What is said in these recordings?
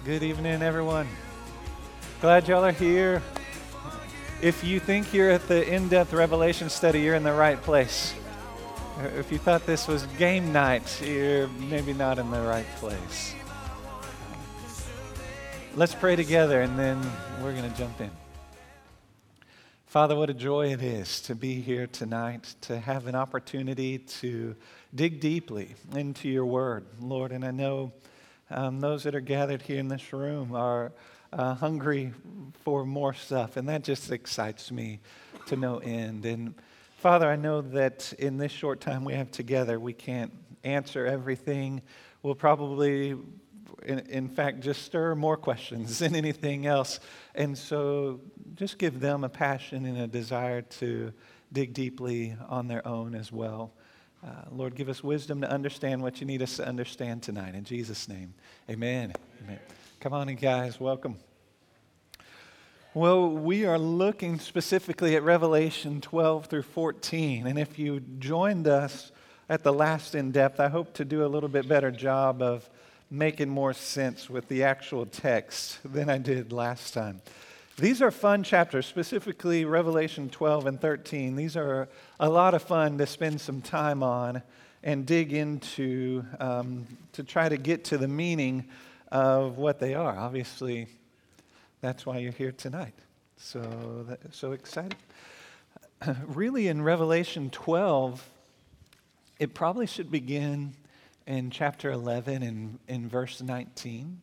Good evening, everyone. Glad y'all are here. If you think you're at the in-depth Revelation study, you're in the right place. If you thought this was game night, you're maybe not in the right place. Let's pray together, and then we're going to jump in. Father, what a joy it is to be here tonight, to have an opportunity to dig deeply into your word, Lord. And I know those that are gathered here in this room are hungry for more stuff, and that just excites me to no end. And Father, I know that in this short time we have together, we can't answer everything. We'll probably, in fact, just stir more questions than anything else. And so just give them a passion and a desire to dig deeply on their own as well. Lord, give us wisdom to understand what you need us to understand tonight. In Jesus' name, amen. Amen. Come on in, guys. Welcome. Well, we are looking specifically at Revelation 12 through 14. And if you joined us at the last in-depth, I hope to do a little bit better job of making more sense with the actual text than I did last time. These are fun chapters, specifically Revelation 12 and 13. These are a lot of fun to spend some time on and dig into to try to get to the meaning of what they are. Obviously, that's why you're here tonight. So excited. Really, in Revelation 12, it probably should begin in chapter 11 and in verse 19.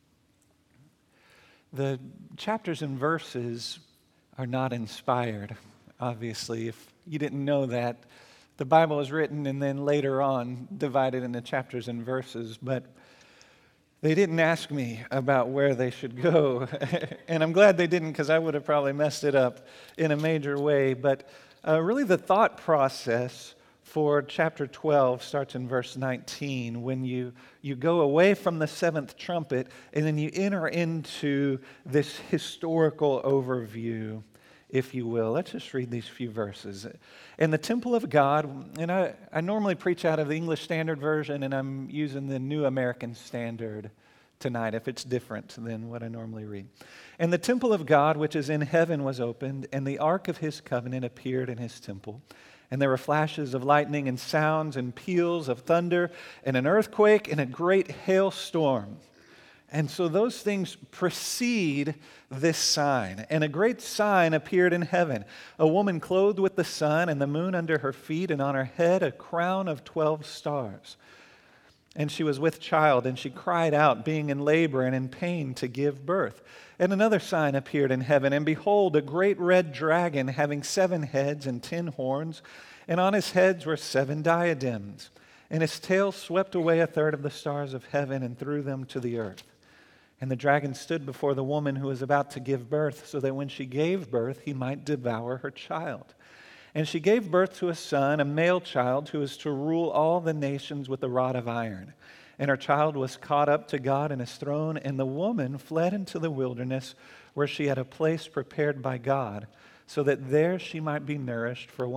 The chapters and verses are not inspired, obviously. If you didn't know that, the Bible is written and then later on divided into chapters and verses, but they didn't ask me about where they should go. And I'm glad they didn't, because I would have probably messed it up in a major way. But really the thought process for chapter 12 starts in verse 19, when you go away from the seventh trumpet and then you enter into this historical overview, if you will. Let's just read these few verses. In the temple of God, and I normally preach out of the English Standard Version, and I'm using the New American Standard tonight if it's different than what I normally read. And the temple of God, which is in heaven, was opened, and the ark of his covenant appeared in his temple. And there were flashes of lightning and sounds and peals of thunder and an earthquake and a great hailstorm. And so those things precede this sign. And a great sign appeared in heaven: a woman clothed with the sun and the moon under her feet, and on her head a crown of 12 stars. And she was with child, and she cried out, being in labor and in pain to give birth. And another sign appeared in heaven, and behold, a great red dragon, having 7 heads and 10 horns, and on his heads were 7 diadems. And his tail swept away a third of the stars of heaven and threw them to the earth. And the dragon stood before the woman who was about to give birth, so that when she gave birth, he might devour her child. And she gave birth to a son, a male child, who is to rule all the nations with a rod of iron. And her child was caught up to God in his throne, and the woman fled into the wilderness, where she had a place prepared by God, so that there she might be nourished for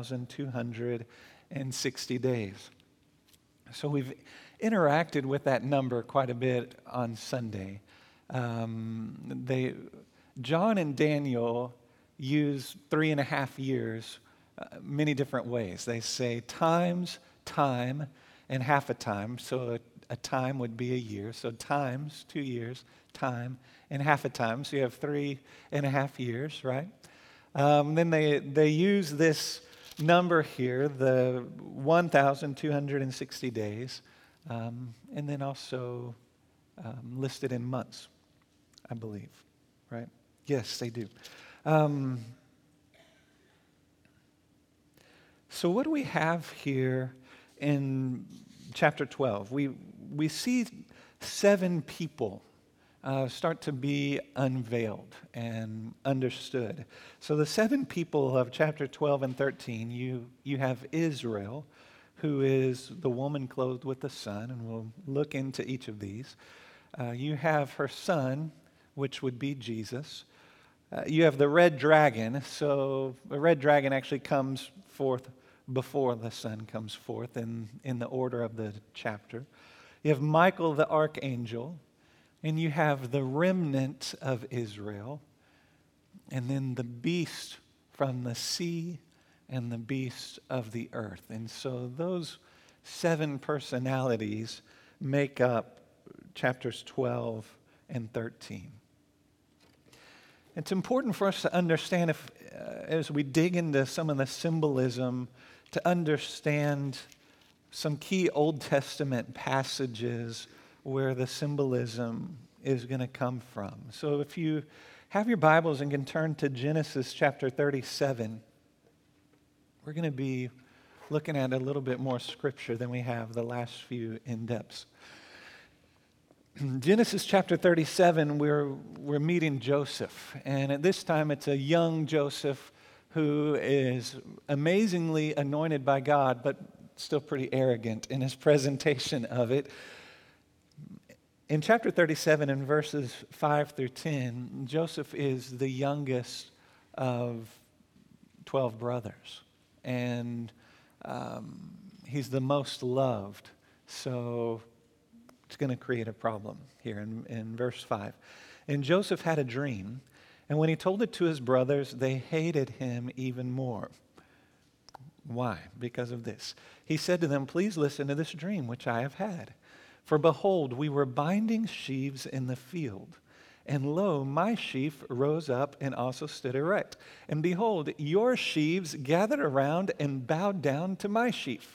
1,260 days. So we've interacted with that number quite a bit on Sunday. John and Daniel use 3.5 years many different ways. They say times, time, and half a time. So a time would be a year. So times, 2 years, time, and half a time. So you have 3.5 years, right? Then they use this number here, the 1,260 days, and then also listed in months, I believe, right? Yes, they do. So what do we have here in chapter 12? We see 7 people start to be unveiled and understood. So the 7 people of chapter 12 and 13, you have Israel, who is the woman clothed with the sun, and we'll look into each of these. You have her son, which would be Jesus. You have the red dragon. So the red dragon actually comes forth before the sun comes forth in the order of the chapter. You have Michael the archangel. and you have the remnant of Israel, and then the beast from the sea and the beast of the earth. And so those 7 personalities make up chapters 12 and 13. It's important for us to understand, as we dig into some of the symbolism, to understand some key Old Testament passages where the symbolism is going to come from. So if you have your Bibles and can turn to Genesis chapter 37, we're going to be looking at a little bit more scripture than we have the last few in-depths. Genesis chapter 37, we're meeting Joseph. And at this time, it's a young Joseph who is amazingly anointed by God, but still pretty arrogant in his presentation of it. In chapter 37, in verses 5 through 10, Joseph is the youngest of 12 brothers. And he's the most loved. So it's going to create a problem here in verse 5. And Joseph had a dream, and when he told it to his brothers, they hated him even more. Why? Because of this. He said to them, "Please listen to this dream which I have had. For behold, we were binding sheaves in the field, and lo, my sheaf rose up and also stood erect. And behold, your sheaves gathered around and bowed down to my sheaf."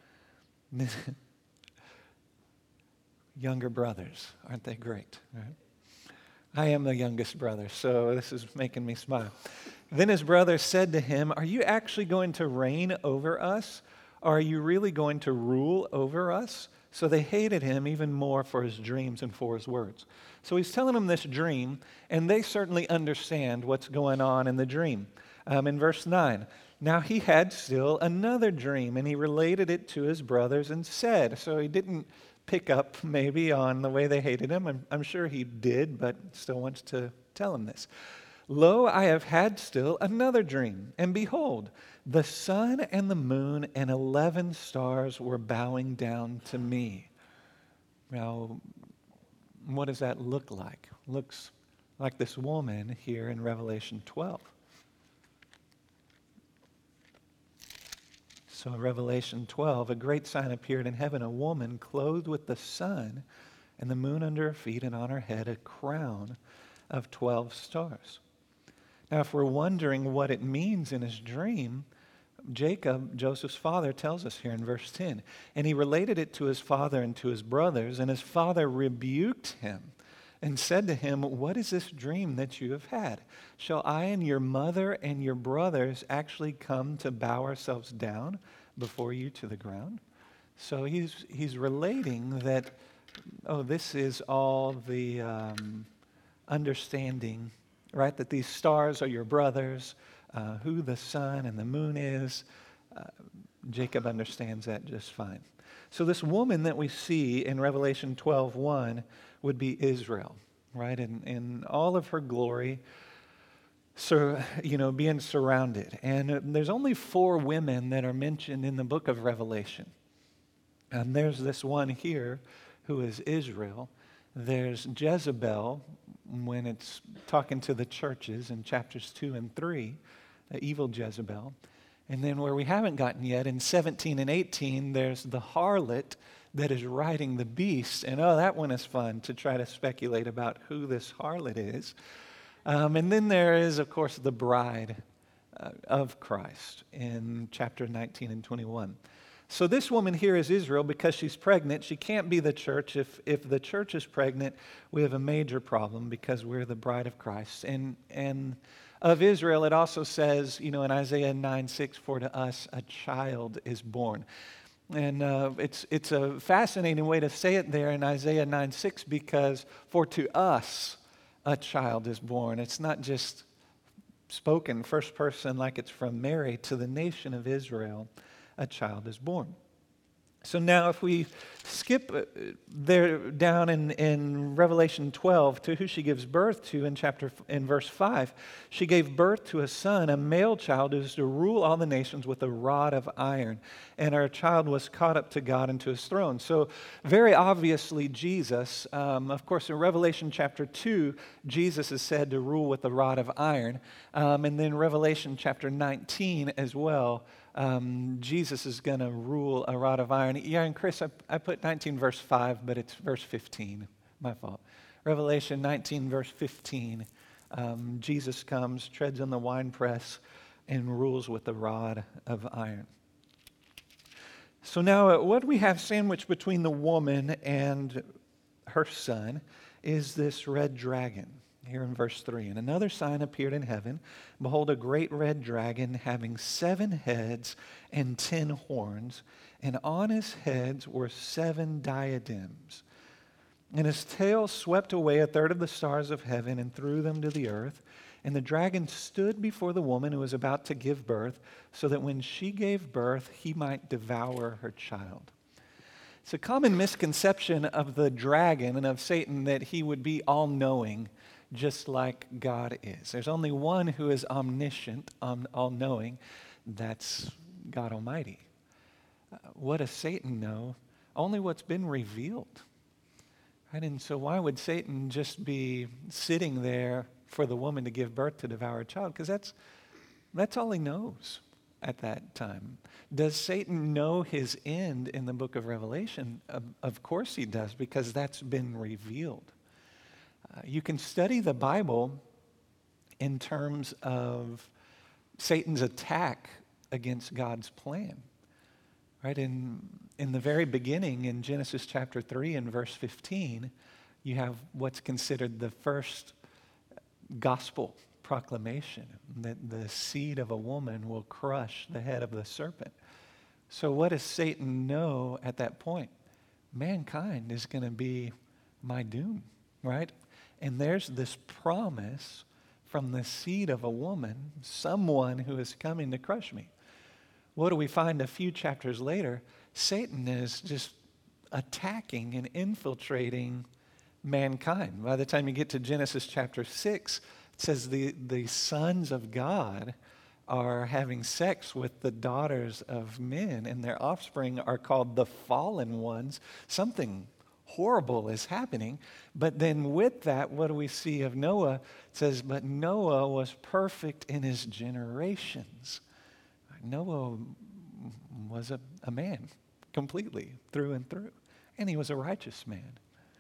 Younger brothers, aren't they great? Right? I am the youngest brother, so this is making me smile. Then his brothers said to him, "Are you actually going to reign over us? Or are you really going to rule over us?" So they hated him even more for his dreams and for his words. So he's telling them this dream, and they certainly understand what's going on in the dream. In verse 9, now he had still another dream, and he related it to his brothers and said, so he didn't pick up maybe on the way they hated him. I'm sure he did, but still wants to tell them this. "Lo, I have had still another dream, and behold, the sun and the moon and 11 stars were bowing down to me." Now, what does that look like? Looks like this woman here in Revelation 12. So in Revelation 12, a great sign appeared in heaven, a woman clothed with the sun and the moon under her feet, and on her head a crown of 12 stars. Now, if we're wondering what it means in his dream, Jacob, Joseph's father, tells us here in verse 10, and he related it to his father and to his brothers, and his father rebuked him and said to him, "What is this dream that you have had? Shall I and your mother and your brothers actually come to bow ourselves down before you to the ground?" So he's relating that, this is all the understanding, right, that these stars are your brothers, who the sun and the moon is. Jacob understands that just fine. So this woman that we see in Revelation 12:1 would be Israel, right, in all of her glory, being surrounded. And there's only 4 women that are mentioned in the book of Revelation. And there's this one here who is Israel. There's Jezebel, when it's talking to the churches in chapters 2 and 3, the evil Jezebel. And then where we haven't gotten yet, in 17 and 18, there's the harlot that is riding the beast. And that one is fun to try to speculate about who this harlot is. And then there is, of course, the bride of Christ in chapter 19 and 21. So this woman here is Israel because she's pregnant. She can't be the church. If the church is pregnant, we have a major problem because we're the bride of Christ. And of Israel, it also says, in Isaiah 9:6, "For to us a child is born." And it's a fascinating way to say it there in Isaiah 9:6 because for to us a child is born. It's not just spoken first person like it's from Mary. To the nation of Israel, a child is born. So now if we skip there down in Revelation 12 to who she gives birth to in verse 5, she gave birth to a son, a male child who is to rule all the nations with a rod of iron. And our child was caught up to God and to his throne. So very obviously Jesus, of course in Revelation chapter 2, Jesus is said to rule with a rod of iron. And then Revelation chapter 19 as well, Jesus is going to rule a rod of iron. Yeah, and Chris, I put 19 verse 5, but it's verse 15. My fault. Revelation 19 verse 15. Jesus comes, treads on the winepress, and rules with a rod of iron. So now what we have sandwiched between the woman and her son is this red dragon. Here in verse 3, and another sign appeared in heaven. Behold, a great red dragon having 7 heads and 10 horns, and on his heads were 7 diadems. And his tail swept away a third of the stars of heaven and threw them to the earth. And the dragon stood before the woman who was about to give birth, so that when she gave birth, he might devour her child. It's a common misconception of the dragon and of Satan that he would be all-knowing, just like God is. There's only one who is omniscient, all-knowing. That's God Almighty. What does Satan know? Only what's been revealed. Right? And so why would Satan just be sitting there for the woman to give birth to devour a child? Because that's all he knows at that time. Does Satan know his end in the book of Revelation? Of course he does, because that's been revealed. You can study the Bible in terms of Satan's attack against God's plan. Right? In the very beginning, in Genesis chapter 3 and verse 15, you have what's considered the first gospel proclamation, that the seed of a woman will crush the head of the serpent. So what does Satan know at that point? Mankind is going to be my doom, right? And there's this promise from the seed of a woman, someone who is coming to crush me. What do we find a few chapters later? Satan is just attacking and infiltrating mankind. By the time you get to Genesis chapter 6, it says the sons of God are having sex with the daughters of men, and their offspring are called the fallen ones. Something horrible is happening. But then with that, what do we see of Noah? It says, but Noah was perfect in his generations. Noah was a man completely through and through. And he was a righteous man.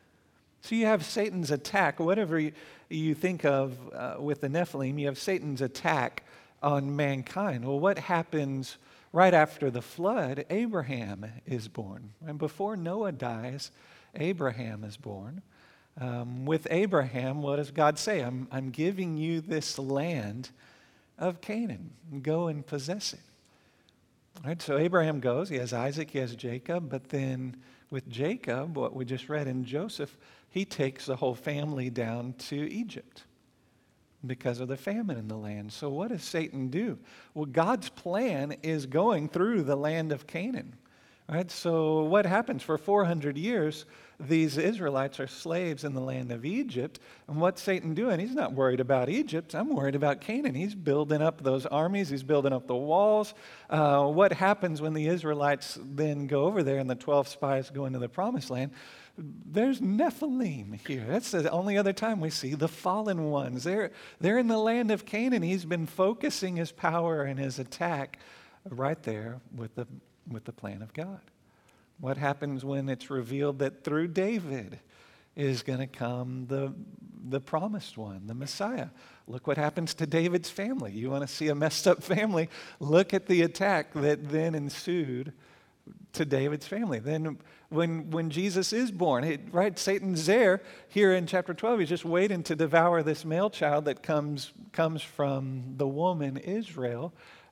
So you have Satan's attack. Whatever you think of with the Nephilim, you have Satan's attack on mankind. Well, what happens right after the flood? Abraham is born. And before Noah dies, Abraham is born. With Abraham, what does God say? I'm giving you this land of Canaan. Go and possess it. All right, so Abraham goes. He has Isaac, he has Jacob. But then with Jacob, what we just read in Joseph, he takes the whole family down to Egypt because of the famine in the land. So what does Satan do? Well, God's plan is going through the land of Canaan. Right? So what happens? For 400 years, these Israelites are slaves in the land of Egypt. And what's Satan doing? He's not worried about Egypt. I'm worried about Canaan. He's building up those armies. He's building up the walls. What happens when the Israelites then go over there and the 12 spies go into the promised land? There's Nephilim here. That's the only other time we see the fallen ones. They're in the land of Canaan. He's been focusing his power and his attack right there with the plan of God. What happens when it's revealed that through David is going to come the promised one, the Messiah? Look what happens to David's family. You want to see a messed up family? Look at the attack that then ensued to David's family. Then when Jesus is born, right? Satan's there here in chapter 12. He's just waiting to devour this male child that comes from the woman Israel,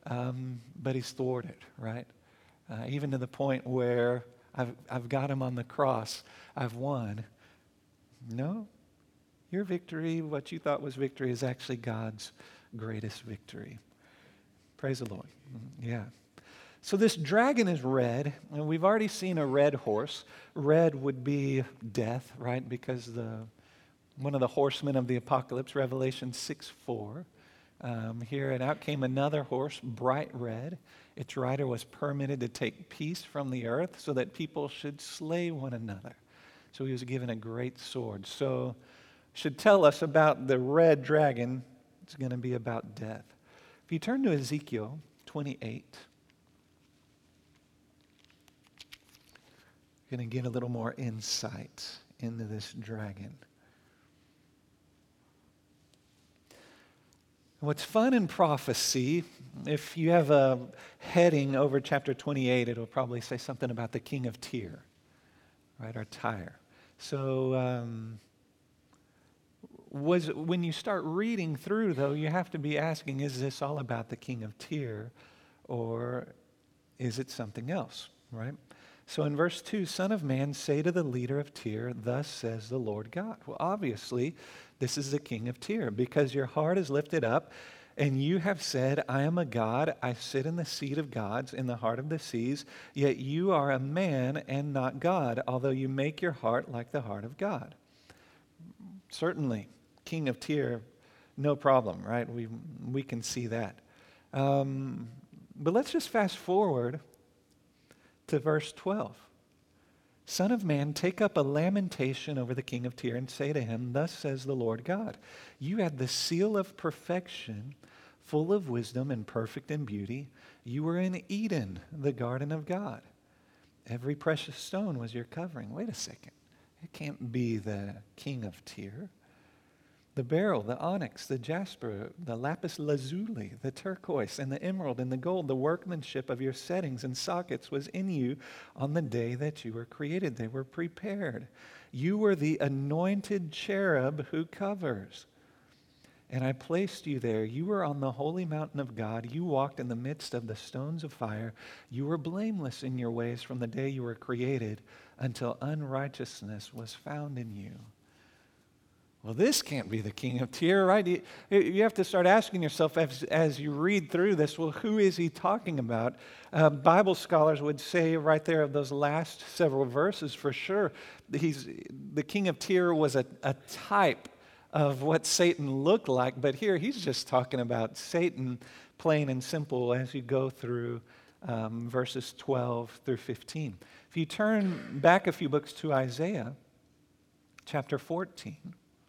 but he's thwarted, right? Even to the point where I've got him on the cross. I've won. No, your victory, what you thought was victory, is actually God's greatest victory. Praise the Lord. Yeah. So this dragon is red, and we've already seen a red horse. Red would be death, right? Because one of the horsemen of the apocalypse, Revelation 6:4. Here, and out came another horse, bright red. Its rider was permitted to take peace from the earth so that people should slay one another. So he was given a great sword. So should tell us about the red dragon. It's going to be about death. If you turn to Ezekiel 28, you're going to get a little more insight into this dragon. What's fun in prophecy, if you have a heading over chapter 28, it'll probably say something about the king of Tyre, right, or Tyre. So when you start reading through, though, you have to be asking, is this all about the king of Tyre, or is it something else, right? So in verse 2, Son of man, say to the leader of Tyre, thus says the Lord God. Well, obviously, this is the king of Tyre, because your heart is lifted up, and you have said, I am a god, I sit in the seat of gods, in the heart of the seas, yet you are a man and not God, although you make your heart like the heart of God. Certainly, king of Tyre, no problem, right? We can see that. But let's just fast forward to verse 12. Son of man, take up a lamentation over the king of Tyre and say to him, thus says the Lord God, you had the seal of perfection, full of wisdom and perfect in beauty. You were in Eden, the garden of God. Every precious stone was your covering. Wait a second. It can't be the king of Tyre. The beryl, the onyx, the jasper, the lapis lazuli, the turquoise, and the emerald, and the gold, the workmanship of your settings and sockets was in you on the day that you were created. They were prepared. You were the anointed cherub who covers. And I placed you there. You were on the holy mountain of God. You walked in the midst of the stones of fire. You were blameless in your ways from the day you were created until unrighteousness was found in you. Well, this can't be the king of Tyre, right? You have to start asking yourself as you read through this, well, who is he talking about? Bible scholars would say right there of those last several verses for sure, the king of Tyre was a type of what Satan looked like, but here he's just talking about Satan, plain and simple, as you go through verses 12 through 15. If you turn back a few books to Isaiah chapter 14,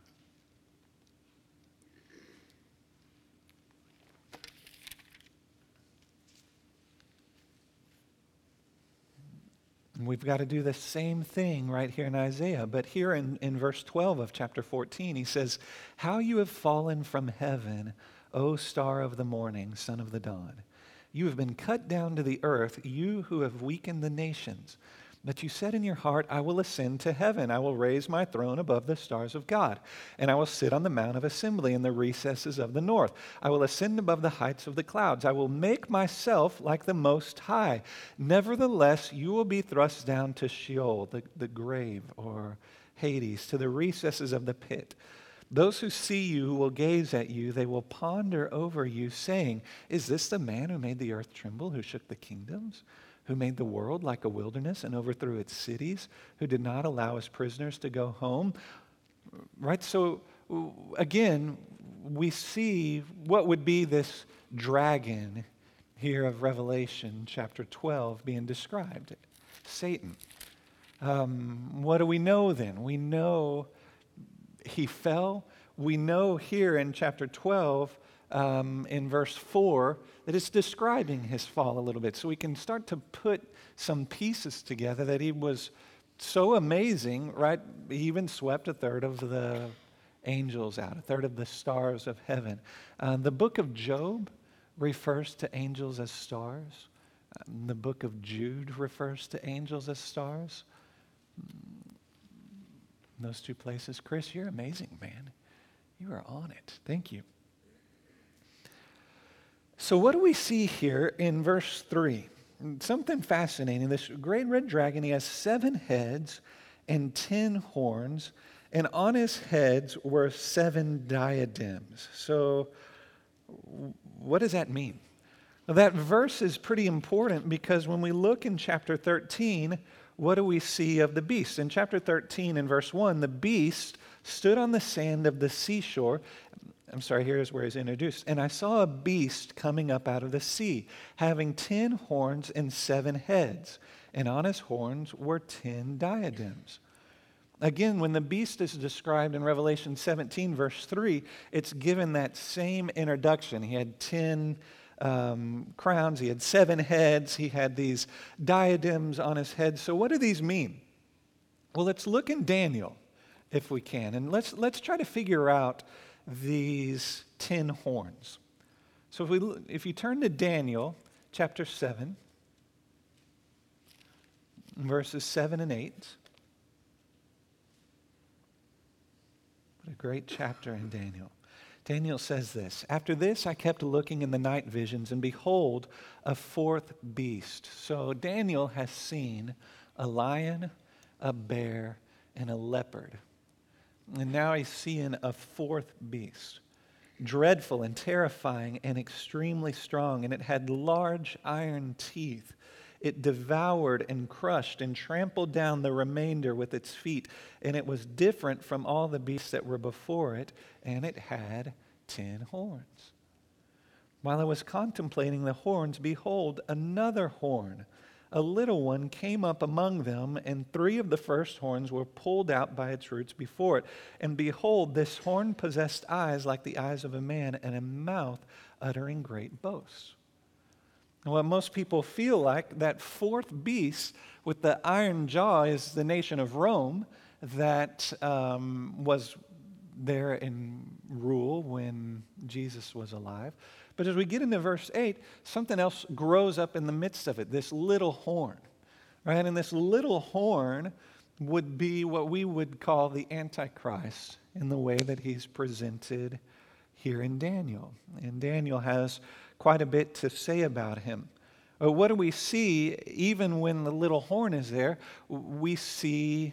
we've got to do the same thing right here in Isaiah. But here in verse 12 of chapter 14, he says, how you have fallen from heaven, O star of the morning, son of the dawn. You have been cut down to the earth, you who have weakened the nations. But you said in your heart, I will ascend to heaven. I will raise my throne above the stars of God. And I will sit on the mount of assembly in the recesses of the north. I will ascend above the heights of the clouds. I will make myself like the Most High. Nevertheless, you will be thrust down to Sheol, the grave, or Hades, to the recesses of the pit. Those who see you will gaze at you. They will ponder over you, saying, is this the man who made the earth tremble, who shook the kingdoms? Who made the world like a wilderness and overthrew its cities, who did not allow his prisoners to go home. Right? So again, we see what would be this dragon here of Revelation chapter 12 being described. Satan. What do we know then? We know he fell. We know here in chapter 12, in verse 4, that it's describing his fall a little bit. So we can start to put some pieces together that he was so amazing, right? He even swept a third of the angels out, a third of the stars of heaven. The book of Job refers to angels as stars. The book of Jude refers to angels as stars. Those two places. Chris, you're amazing, man. You are on it. Thank you. So what do we see here in verse 3? Something fascinating. This great red dragon, he has 7 heads and 10 horns, and on his heads were 7 diadems. So what does that mean? Well, that verse is pretty important because when we look in chapter 13, what do we see of the beast? In chapter 13, in verse 1, the beast stood on the sand of the seashore. I'm sorry, here's where he's introduced. And I saw a beast coming up out of the sea, having 10 horns and 7 heads, and on his horns were 10 diadems. Again, when the beast is described in Revelation 17, verse 3, it's given that same introduction. He had 10 crowns, he had 7 heads, he had these diadems on his head. So what do these mean? Well, let's look in Daniel, if we can, and let's try to figure out these 10 horns. So if you turn to Daniel chapter 7, verses 7 and 8. What a great chapter in Daniel. Daniel says this, "After this I kept looking in the night visions, and behold, a 4th beast." So Daniel has seen a lion, a bear, and a leopard. And now he's seeing a 4th beast, dreadful and terrifying and extremely strong, and it had large iron teeth. It devoured and crushed and trampled down the remainder with its feet, and it was different from all the beasts that were before it, and it had 10 horns. While I was contemplating the horns, behold, another horn, a little one, came up among them, and 3 of the first horns were pulled out by its roots before it. And behold, this horn possessed eyes like the eyes of a man, and a mouth uttering great boasts. And what most people feel like, that 4th beast with the iron jaw is the nation of Rome that was there in rule when Jesus was alive. But as we get into verse 8, something else grows up in the midst of it, this little horn, right? And this little horn would be what we would call the Antichrist in the way that he's presented here in Daniel. And Daniel has quite a bit to say about him. What do we see even when the little horn is there? We see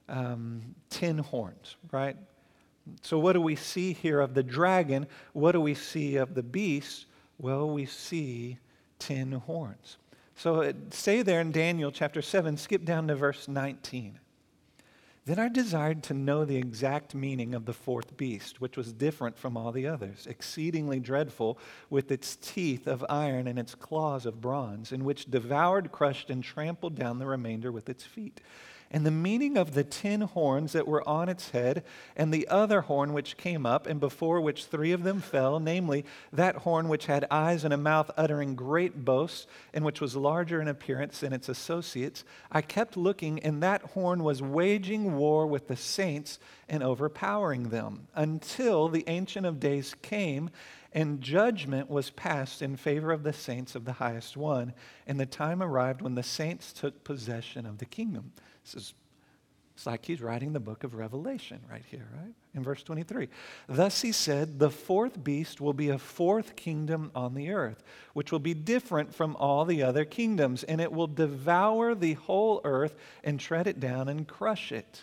10 horns, right? So what do we see here of the dragon? What do we see of the beast? Well, we see 10 horns. So stay there in Daniel chapter 7, skip down to verse 19. Then I desired to know the exact meaning of the 4th beast, which was different from all the others, exceedingly dreadful, with its teeth of iron and its claws of bronze, in which devoured, crushed, and trampled down the remainder with its feet. And the meaning of the 10 horns that were on its head, and the other horn which came up, and before which 3 of them fell, namely, that horn which had eyes and a mouth uttering great boasts, and which was larger in appearance than its associates. I kept looking, and that horn was waging war with the saints and overpowering them, until the Ancient of Days came, and judgment was passed in favor of the saints of the highest one, and the time arrived when the saints took possession of the kingdom. It's like he's writing the book of Revelation right here, right? In verse 23. Thus he said, the 4th beast will be a 4th kingdom on the earth, which will be different from all the other kingdoms, and it will devour the whole earth and tread it down and crush it.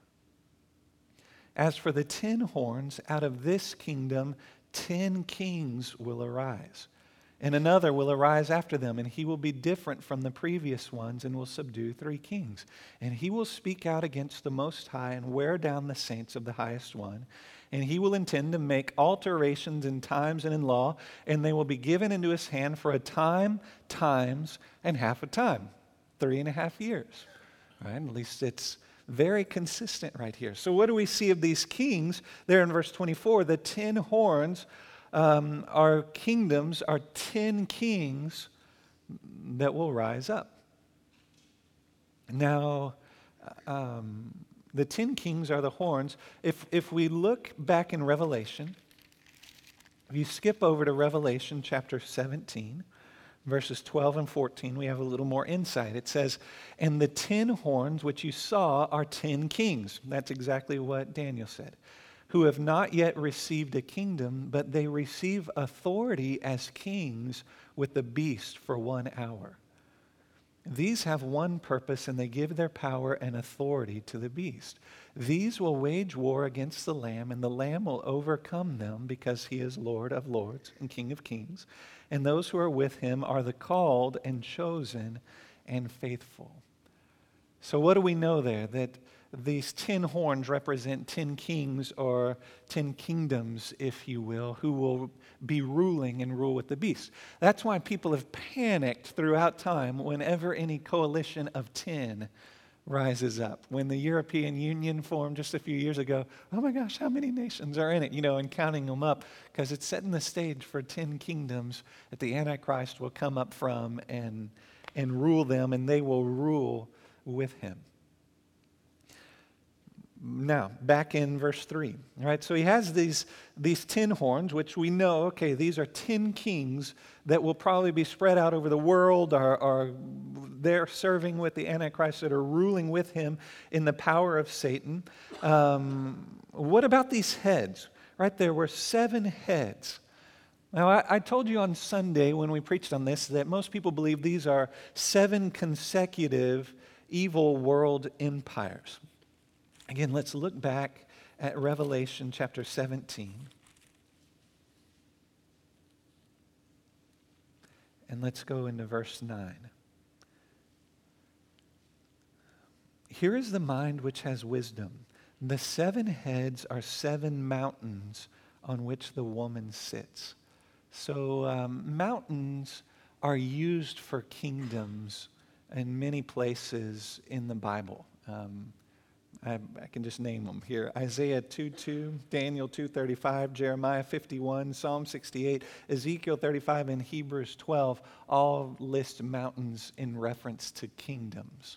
As for the 10 horns, out of this kingdom 10 kings will arise, and another will arise after them, and he will be different from the previous ones and will subdue 3 kings. And he will speak out against the Most High and wear down the saints of the highest one. And he will intend to make alterations in times and in law, and they will be given into his hand for a time, times, and half a time, 3.5 years. Right? At least it's very consistent right here. So what do we see of these kings? There in verse 24, the 10 horns are kingdoms, are 10 kings that will rise up. Now, the 10 kings are the horns. If we look back in Revelation, if you skip over to Revelation chapter 17, verses 12 and 14, we have a little more insight. It says, and the 10 horns which you saw are 10 kings. That's exactly what Daniel said. Who have not yet received a kingdom, but they receive authority as kings with the beast for 1 hour. These have one purpose, and they give their power and authority to the beast. These will wage war against the Lamb, and the Lamb will overcome them because he is Lord of lords and King of kings. And those who are with him are the called and chosen and faithful. So what do we know there? That these 10 horns represent 10 kings or 10 kingdoms, if you will, who will be ruling and rule with the beast. That's why people have panicked throughout time whenever any coalition of 10 rises up. When the European Union formed just a few years ago, oh my gosh, how many nations are in it? And counting them up, because it's setting the stage for 10 kingdoms that the Antichrist will come up from and rule them, and they will rule with him. Now, back in verse 3, right? So he has these 10 horns, which we know, okay, these are 10 kings that will probably be spread out over the world, are they're serving with the Antichrist, that are ruling with him in the power of Satan. What about these heads? Right, there were 7 heads. Now, I told you on Sunday when we preached on this that most people believe these are 7 consecutive evil world empires. Again, let's look back at Revelation chapter 17. And let's go into verse 9. Here is the mind which has wisdom. The 7 heads are 7 mountains on which the woman sits. So mountains are used for kingdoms in many places in the Bible. I can just name them here. Isaiah 2:2, Daniel 2:35, Jeremiah 51, Psalm 68, Ezekiel 35, and Hebrews 12 all list mountains in reference to kingdoms.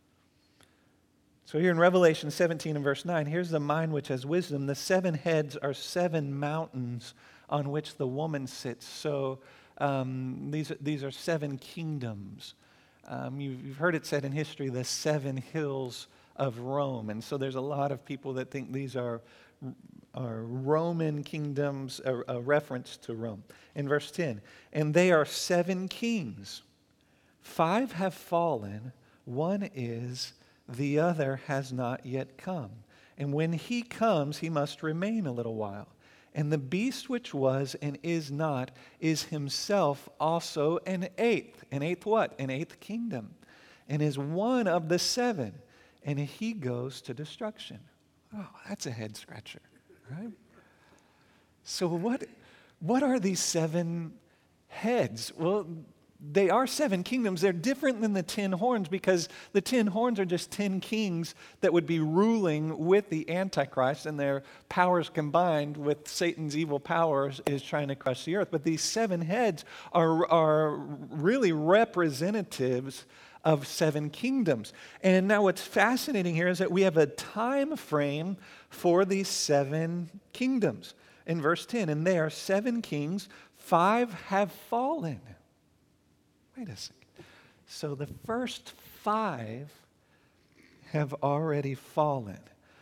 So here in Revelation 17 and verse 9, here's the mind which has wisdom. The 7 heads are 7 mountains on which the woman sits. So these are 7 kingdoms. You've heard it said in history, the 7 hills of Rome. And so there's a lot of people that think these are Roman kingdoms, a reference to Rome. In verse 10, and they are 7 kings. 5 have fallen, one is, the other has not yet come. And when he comes, he must remain a little while. And the beast which was and is not is himself also an eighth. An eighth what? An eighth kingdom. And is one of the 7. And he goes to destruction. Oh, that's a head scratcher, right? So what are these 7 heads? Well, they are 7 kingdoms. They're different than the 10 horns because the 10 horns are just 10 kings that would be ruling with the Antichrist, and their powers combined with Satan's evil powers is trying to crush the earth. But these 7 heads are really representatives of 7 kingdoms. And now what's fascinating here is that we have a time frame for these 7 kingdoms. In verse 10, and they are 7 kings, 5 have fallen. Wait a second. So the first 5 have already fallen.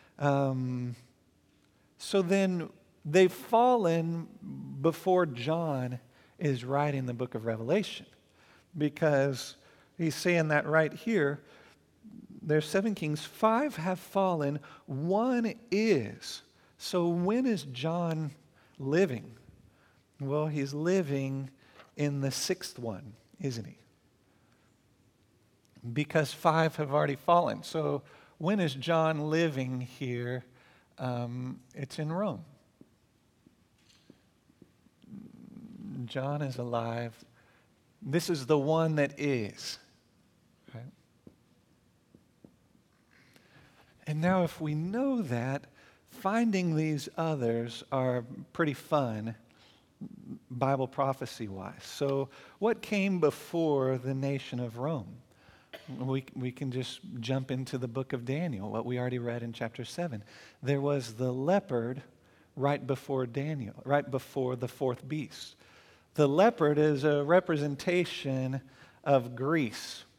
So then they've fallen before John is writing the book of Revelation, because he's saying that right here. There's 7 kings, 5 have fallen, one is. So when is John living? Well, he's living in the 6th one, isn't he? Because 5 have already fallen. So when is John living here? It's in Rome. John is alive. This is the one that is. Right? And now if we know that, finding these others are pretty fun, Bible prophecy-wise. So what came before the nation of Rome? We can just jump into the book of Daniel, what we already read in chapter 7. There was the leopard right before Daniel, right before the 4th beast. The leopard is a representation of Greece.